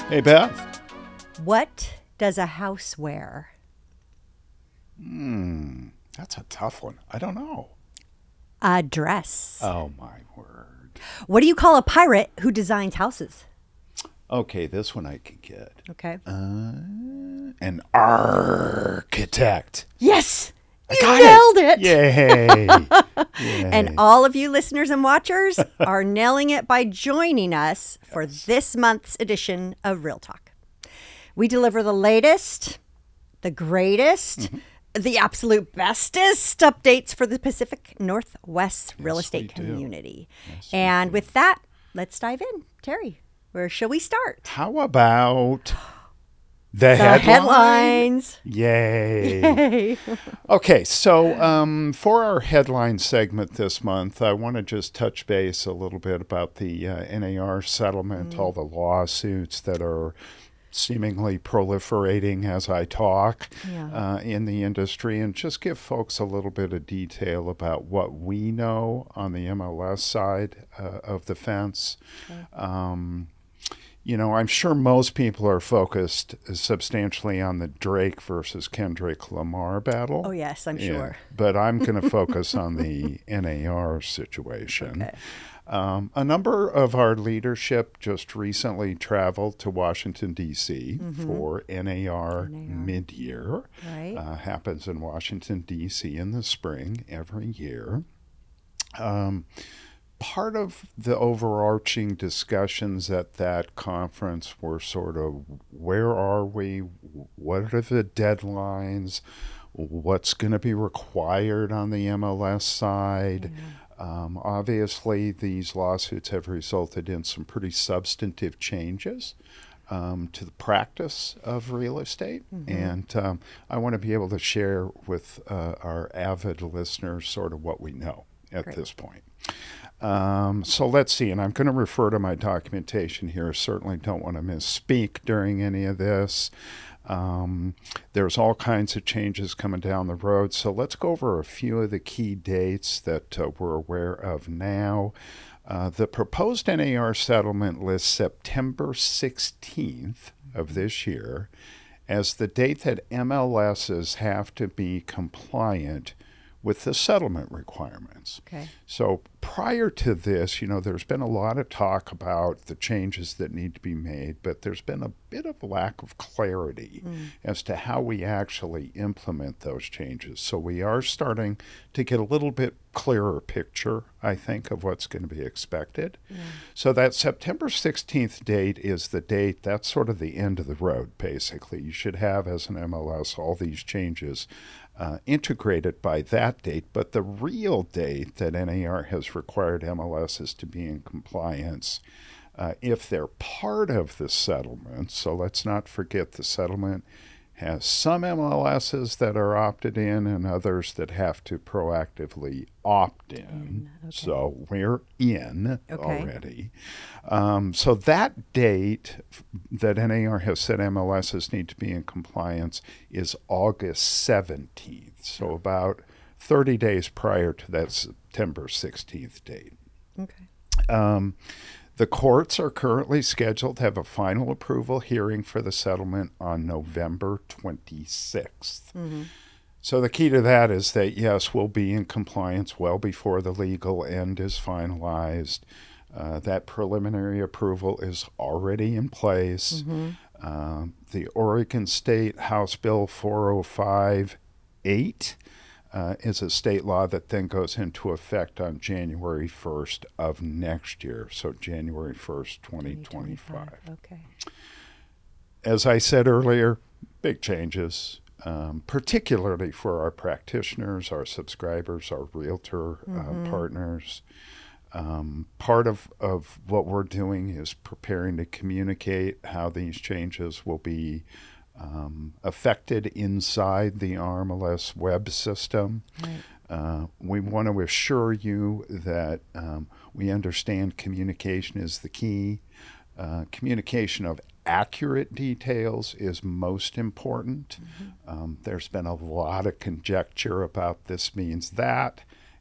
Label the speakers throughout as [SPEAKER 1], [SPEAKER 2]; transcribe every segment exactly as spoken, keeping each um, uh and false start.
[SPEAKER 1] Hey, Beth.
[SPEAKER 2] What does a house wear?
[SPEAKER 1] Hmm, that's a tough one. I don't know.
[SPEAKER 2] A dress.
[SPEAKER 1] Oh, my word.
[SPEAKER 2] What do you call a pirate who designs houses?
[SPEAKER 1] Okay, this one I can get.
[SPEAKER 2] Okay.
[SPEAKER 1] Uh, an architect.
[SPEAKER 2] Yes!
[SPEAKER 1] I
[SPEAKER 2] You
[SPEAKER 1] got
[SPEAKER 2] nailed it!
[SPEAKER 1] Yay. Yay.
[SPEAKER 2] And all of you listeners and watchers are nailing it by joining us for this month's edition of Real Talk. We deliver the latest, the greatest,
[SPEAKER 1] Mm-hmm.
[SPEAKER 2] the absolute bestest updates for the Pacific Northwest real
[SPEAKER 1] Yes,
[SPEAKER 2] estate
[SPEAKER 1] we do.
[SPEAKER 2] community.
[SPEAKER 1] Yes, we
[SPEAKER 2] and
[SPEAKER 1] do.
[SPEAKER 2] with that, let's dive in. Terry, where shall we start?
[SPEAKER 1] How about the,
[SPEAKER 2] The
[SPEAKER 1] headline?
[SPEAKER 2] headlines.
[SPEAKER 1] Yay.
[SPEAKER 2] Yay.
[SPEAKER 1] Okay, so um, for our headline segment this month, I want to just touch base a little bit about the uh, N A R settlement,
[SPEAKER 2] Mm.
[SPEAKER 1] all the lawsuits that are seemingly proliferating as I talk
[SPEAKER 2] Yeah.
[SPEAKER 1] uh, in the industry, and just give folks a little bit of detail about what we know on the M L S side uh, of the fence.
[SPEAKER 2] Okay.
[SPEAKER 1] Um, You know, I'm sure most people are focused substantially on the Drake versus Kendrick Lamar battle.
[SPEAKER 2] Oh, yes, I'm
[SPEAKER 1] Yeah,
[SPEAKER 2] sure.
[SPEAKER 1] but I'm going to focus on the N A R situation.
[SPEAKER 2] Okay.
[SPEAKER 1] Um, a number of our leadership just recently traveled to Washington, D C for N A R,
[SPEAKER 2] N A R.
[SPEAKER 1] mid-year.
[SPEAKER 2] Right.
[SPEAKER 1] Uh, happens in Washington, D C in the spring every year. Um, part of the overarching discussions at that conference were sort of where are we? What are the deadlines? What's going to be required on the M L S side? Um, obviously, these lawsuits have resulted in some pretty substantive changes um, to the practice of real estate. And um, I want to be able to share with uh, our avid listeners sort of what we know at
[SPEAKER 2] Great.
[SPEAKER 1] this point. Um, so let's see, and I'm going to refer to my documentation here. Certainly don't want to misspeak during any of this. Um, there's all kinds of changes coming down the road. So let's go over a few of the key dates that uh, we're aware of now. Uh, the proposed N A R settlement lists September sixteenth of this year as the date that M L Ss have to be compliant with the settlement requirements.
[SPEAKER 2] Okay.
[SPEAKER 1] So prior to this, you know, there's been a lot of talk about the changes that need to be made, but there's been a bit of lack of clarity
[SPEAKER 2] Mm.
[SPEAKER 1] as to how we actually implement those changes. So we are starting to get a little bit clearer picture, I think, of what's going to be expected.
[SPEAKER 2] Yeah.
[SPEAKER 1] So that September sixteenth date is the date, that's sort of the end of the road, basically. You should have, as an M L S, all these changes uh, integrated by that date. But the real date that N A R has required M L Ss to be in compliance, uh, if they're part of the settlement, so let's not forget the settlement has some M L Ss that are opted in and others that have to proactively opt in.
[SPEAKER 2] In, okay.
[SPEAKER 1] So we're in
[SPEAKER 2] Okay.
[SPEAKER 1] already. Um, so that date that N A R has said M L Ss need to be in compliance is August seventeenth. So about thirty days prior to that September sixteenth date.
[SPEAKER 2] Okay.
[SPEAKER 1] Um, the courts are currently scheduled to have a final approval hearing for the settlement on November twenty-sixth.
[SPEAKER 2] Mm-hmm.
[SPEAKER 1] So the key to that is that, yes, we'll be in compliance well before the legal end is finalized. Uh, that preliminary approval is already in place.
[SPEAKER 2] Mm-hmm.
[SPEAKER 1] Uh, the Oregon State House Bill four oh five eight Uh, is a state law that then goes into effect on January first of next year, so January first, twenty twenty-five.
[SPEAKER 2] Okay.
[SPEAKER 1] As I said earlier, big changes, um, particularly for our practitioners, our subscribers, our realtor
[SPEAKER 2] Mm-hmm.
[SPEAKER 1] uh, partners. Um, part of, of what we're doing is preparing to communicate how these changes will be Um, affected inside the R M L S web system.
[SPEAKER 2] Right.
[SPEAKER 1] Uh, we want to assure you that um, we understand communication is the key. Uh, communication of accurate details is most important.
[SPEAKER 2] Mm-hmm.
[SPEAKER 1] Um, there's been a lot of conjecture about this means that,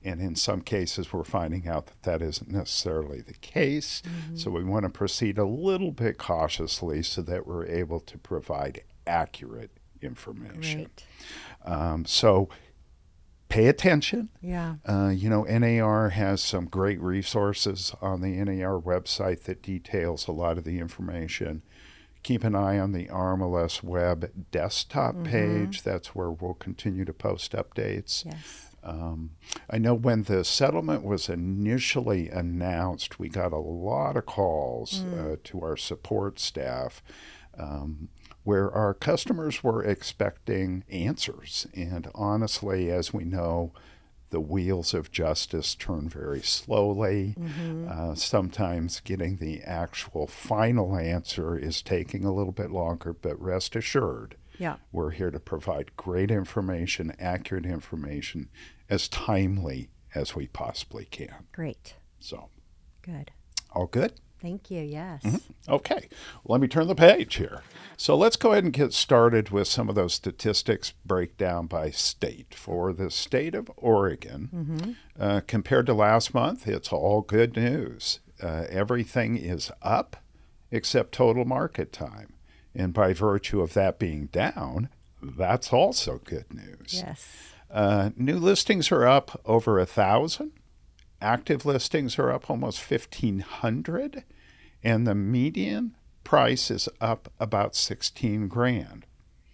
[SPEAKER 1] And in some cases, we're finding out that that isn't necessarily the case. Mm-hmm. So we want to proceed a little bit cautiously so that we're able to provide accurate information.
[SPEAKER 2] Great.
[SPEAKER 1] Um, so pay attention.
[SPEAKER 2] Yeah.
[SPEAKER 1] Uh, you know, N A R has some great resources on the N A R website that details a lot of the information. Keep an eye on the R M L S Web desktop mm-hmm. page. That's where we'll continue to post updates.
[SPEAKER 2] Yes.
[SPEAKER 1] Um, I know when the settlement was initially announced, we got a lot of calls mm. uh, to our support staff um, where our customers were expecting answers. And honestly, as we know, the wheels of justice turn very slowly. Mm-hmm. Uh, sometimes getting the actual final answer is taking a little bit longer, but rest assured,
[SPEAKER 2] yeah.
[SPEAKER 1] we're here to provide great information, accurate information, as timely as we possibly can.
[SPEAKER 2] Great.
[SPEAKER 1] So,
[SPEAKER 2] good.
[SPEAKER 1] All good?
[SPEAKER 2] Thank you, yes.
[SPEAKER 1] Mm-hmm. Okay, let me turn the page here. So let's go ahead and get started with some of those statistics breakdown by state. For the state of Oregon, mm-hmm. uh, compared to last month, it's all good news. Uh, everything is up except total market time. And by virtue of that being down, that's also good news.
[SPEAKER 2] Yes.
[SPEAKER 1] Uh, new listings are up over a thousand. Active listings are up almost fifteen hundred. And the median price is up about sixteen grand.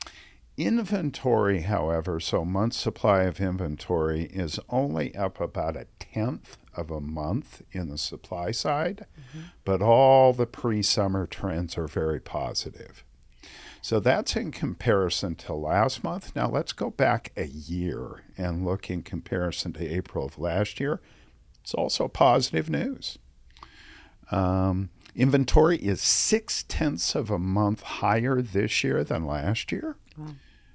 [SPEAKER 1] Inventory, however, so month supply of inventory is only up about a tenth of a month in the supply side, mm-hmm. but all the pre-summer trends are very positive. So that's in comparison to last month. Now let's go back a year and look in comparison to April of last year. It's also positive news. Um, inventory is six tenths of a month higher this year than last year. Wow.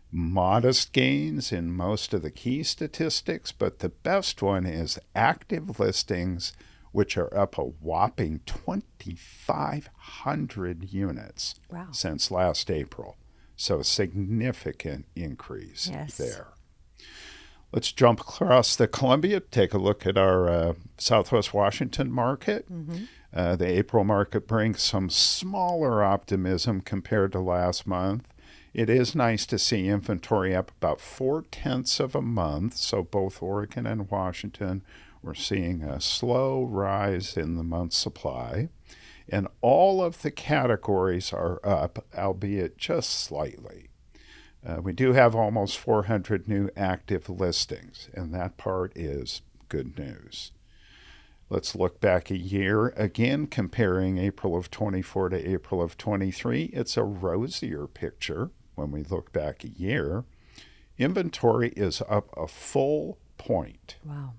[SPEAKER 1] Modest gains in most of the key statistics, but the best one is active listings, which are up a whopping twenty-five hundred units
[SPEAKER 2] wow.
[SPEAKER 1] since last April. So a significant increase
[SPEAKER 2] yes.
[SPEAKER 1] there. Let's jump across the Columbia, take a look at our uh, Southwest Washington market. Mm-hmm. Uh, the April market brings some smaller optimism compared to last month. It is nice to see inventory up about four-tenths of a month, so both Oregon and Washington we're seeing a slow rise in the month supply, and all of the categories are up, albeit just slightly. Uh, we do have almost four hundred new active listings, and that part is good news. Let's look back a year. Again, comparing April of twenty-four to April of twenty-three, it's a rosier picture when we look back a year. Inventory is up a full point.
[SPEAKER 2] Wow.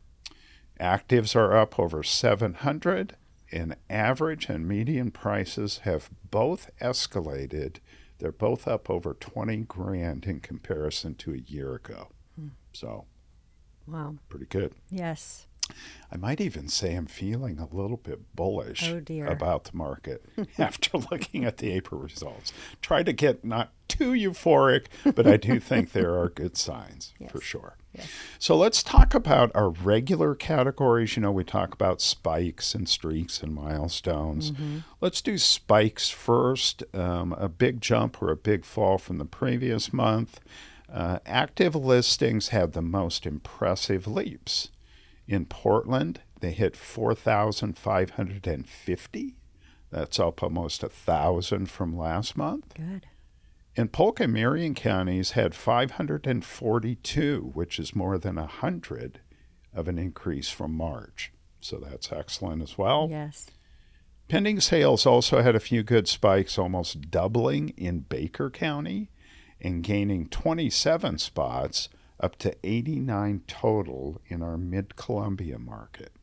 [SPEAKER 1] Actives are up over seven hundred, and average and median prices have both escalated. They're both up over twenty grand in comparison to a year ago. Hmm. So,
[SPEAKER 2] wow,
[SPEAKER 1] pretty good.
[SPEAKER 2] Yes.
[SPEAKER 1] I might even say I'm feeling a little bit bullish
[SPEAKER 2] oh dear.
[SPEAKER 1] about the market after looking at the April results. Try to get not too euphoric, but I do think there are good signs
[SPEAKER 2] yes.
[SPEAKER 1] for sure.
[SPEAKER 2] Yes.
[SPEAKER 1] So let's talk about our regular categories. You know, we talk about spikes and streaks and milestones. Mm-hmm. Let's do spikes first. Um, a big jump or a big fall from the previous month. Uh, active listings had the most impressive leaps. In Portland, they hit four thousand five hundred fifty. That's up almost one thousand from last month.
[SPEAKER 2] Good.
[SPEAKER 1] And Polk and Marion counties had five hundred forty-two, which is more than one hundred of an increase from March. So that's excellent as well.
[SPEAKER 2] Yes.
[SPEAKER 1] Pending sales also had a few good spikes, almost doubling in Baker County and gaining twenty-seven spots, up to eighty-nine total in our Mid-Columbia market.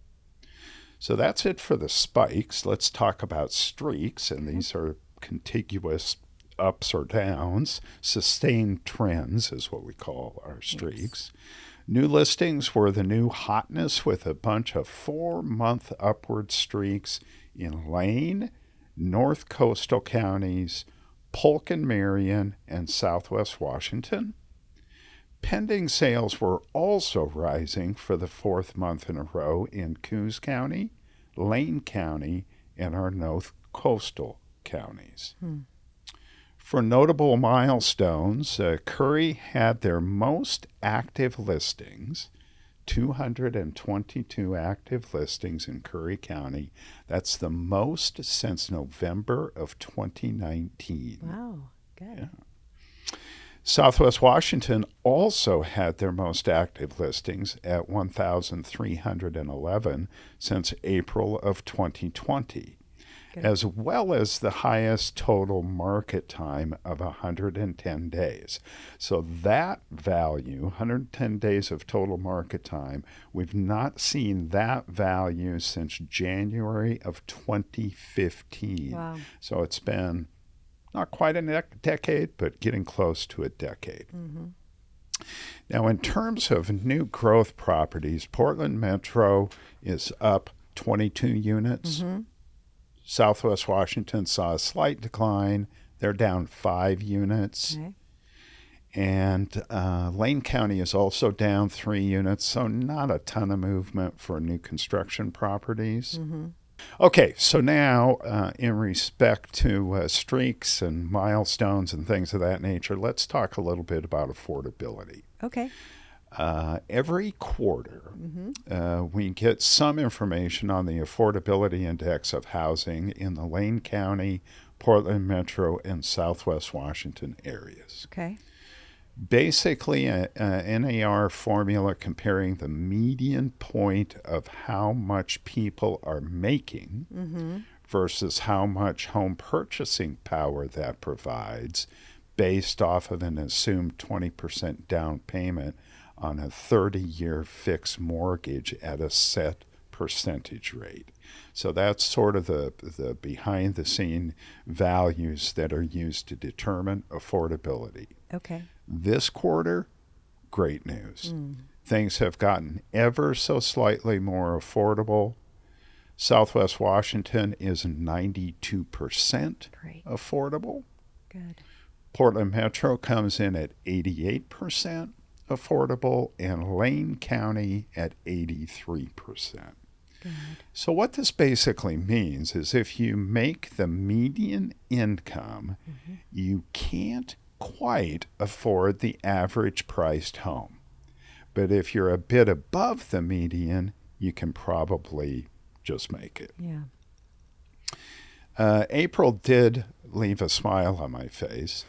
[SPEAKER 1] So that's it for the spikes. Let's talk about streaks, and mm-hmm. these are contiguous ups or downs. Sustained trends is what we call our streaks. Yes. New listings were the new hotness with a bunch of four-month upward streaks in Lane, North Coastal counties, Polk and Marion, and Southwest Washington. Pending sales were also rising for the fourth month in a row in Coos County, Lane County, and our North Coastal counties.
[SPEAKER 2] Hmm.
[SPEAKER 1] For notable milestones, uh, Curry had their most active listings, two hundred twenty-two active listings in Curry County. That's the most since November of twenty nineteen.
[SPEAKER 2] Wow, good.
[SPEAKER 1] Yeah. Southwest Washington also had their most active listings at one thousand three hundred eleven since April of twenty twenty. Good. As well as the highest total market time of one hundred ten days. So that value, one hundred ten days of total market time, we've not seen that value since January of twenty fifteen.
[SPEAKER 2] Wow.
[SPEAKER 1] So it's been not quite a ne- decade, but getting close to a decade.
[SPEAKER 2] Mm-hmm.
[SPEAKER 1] Now, in terms of new growth properties, Portland Metro is up twenty-two units.
[SPEAKER 2] Mm-hmm.
[SPEAKER 1] Southwest Washington saw a slight decline. They're down five units.
[SPEAKER 2] Okay.
[SPEAKER 1] And uh, Lane County is also down three units, so not a ton of movement for new construction properties.
[SPEAKER 2] Mm-hmm.
[SPEAKER 1] Okay, so now uh, in respect to uh, streaks and milestones and things of that nature, let's talk a little bit about affordability.
[SPEAKER 2] Okay.
[SPEAKER 1] Uh, every quarter,
[SPEAKER 2] mm-hmm.
[SPEAKER 1] uh, we get some information on the affordability index of housing in the Lane County, Portland Metro, and Southwest Washington areas.
[SPEAKER 2] Okay.
[SPEAKER 1] Basically, an N A R formula comparing the median point of how much people are making
[SPEAKER 2] mm-hmm.
[SPEAKER 1] versus how much home purchasing power that provides based off of an assumed twenty percent down payment on a thirty-year fixed mortgage at a set percentage rate. So that's sort of the, the behind-the-scene values that are used to determine affordability.
[SPEAKER 2] Okay.
[SPEAKER 1] This quarter, great news.
[SPEAKER 2] Mm.
[SPEAKER 1] Things have gotten ever so slightly more affordable. Southwest Washington is ninety-two percent
[SPEAKER 2] Great.
[SPEAKER 1] affordable.
[SPEAKER 2] Good.
[SPEAKER 1] Portland Metro comes in at eighty-eight percent affordable, and Lane County at eighty-three percent.
[SPEAKER 2] Good.
[SPEAKER 1] So what this basically means is if you make the median income, mm-hmm. you can't quite afford the average priced home. But if you're a bit above the median, you can probably just make it.
[SPEAKER 2] Yeah.
[SPEAKER 1] Uh, April did leave a smile on my face.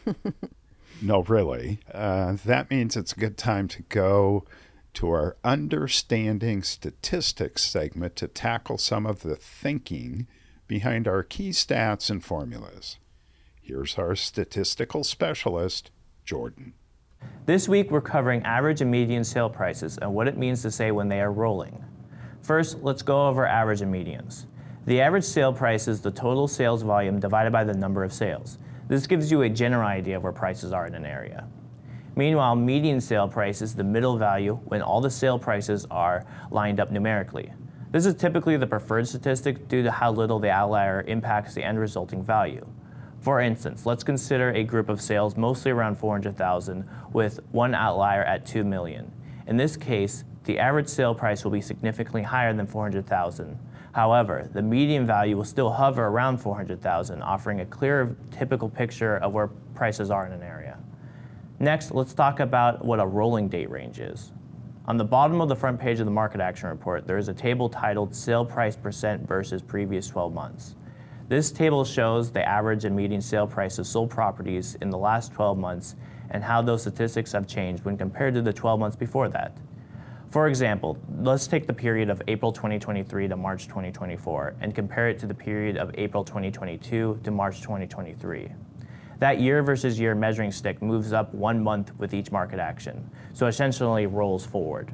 [SPEAKER 1] No, really. Uh, that means it's a good time to go to our Understanding Statistics segment to tackle some of the thinking behind our key stats and formulas. Here's our statistical specialist, Jordan.
[SPEAKER 3] This week, we're covering average and median sale prices and what it means to say when they are rolling. First, let's go over average and medians. The average sale price is the total sales volume divided by the number of sales. This gives you a general idea of where prices are in an area. Meanwhile, median sale price is the middle value when all the sale prices are lined up numerically. This is typically the preferred statistic due to how little the outlier impacts the end resulting value. For instance, let's consider a group of sales mostly around four hundred thousand with one outlier at two million. In this case, the average sale price will be significantly higher than four hundred thousand. However, the median value will still hover around four hundred thousand, offering a clearer typical picture of where prices are in an area. Next, let's talk about what a rolling date range is. On the bottom of the front page of the Market Action Report, there is a table titled Sale Price Percent versus Previous twelve months. This table shows the average and median sale price of sold properties in the last twelve months and how those statistics have changed when compared to the twelve months before that. For example, let's take the period of April twenty twenty-three to March twenty twenty-four and compare it to the period of April twenty twenty-two to March twenty twenty-three. That year versus year measuring stick moves up one month with each market action, so essentially rolls forward.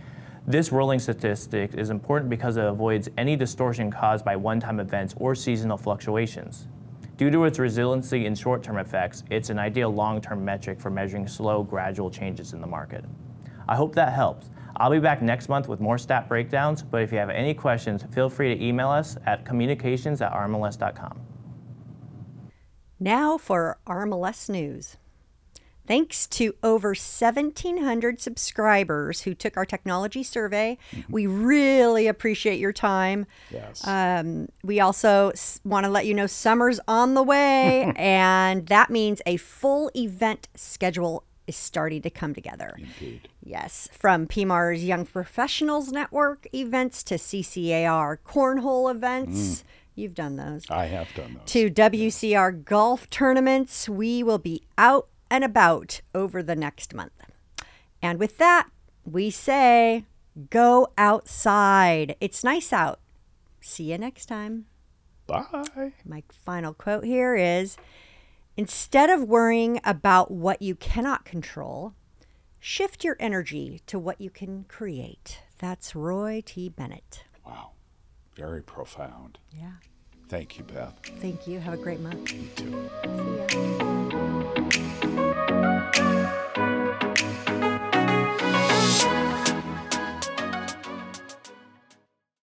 [SPEAKER 3] This rolling statistic is important because it avoids any distortion caused by one-time events or seasonal fluctuations. Due to its resiliency in short-term effects, it's an ideal long-term metric for measuring slow, gradual changes in the market. I hope that helps. I'll be back next month with more stat breakdowns, but if you have any questions, feel free to email us at communications at r m l s dot com.
[SPEAKER 2] Now for R M L S News. Thanks to over seventeen hundred subscribers who took our technology survey. We really appreciate your time.
[SPEAKER 1] Yes.
[SPEAKER 2] Um, we also s- want to let you know summer's on the way, and that means a full event schedule is starting to come together.
[SPEAKER 1] Indeed.
[SPEAKER 2] Yes, from P M A R's Young Professionals Network events to C C A R cornhole events. You've done those.
[SPEAKER 1] I have done those.
[SPEAKER 2] To W C R golf tournaments. We will be out and about over the next month. And with that, we say go outside. It's nice out. See you next time.
[SPEAKER 1] Bye.
[SPEAKER 2] My final quote here is, instead of worrying about what you cannot control, shift your energy to what you can create. That's Roy T. Bennett.
[SPEAKER 1] Wow. Very profound.
[SPEAKER 2] Yeah.
[SPEAKER 1] Thank you, Beth.
[SPEAKER 2] Thank you. Have a great month.
[SPEAKER 1] You too.
[SPEAKER 2] See ya.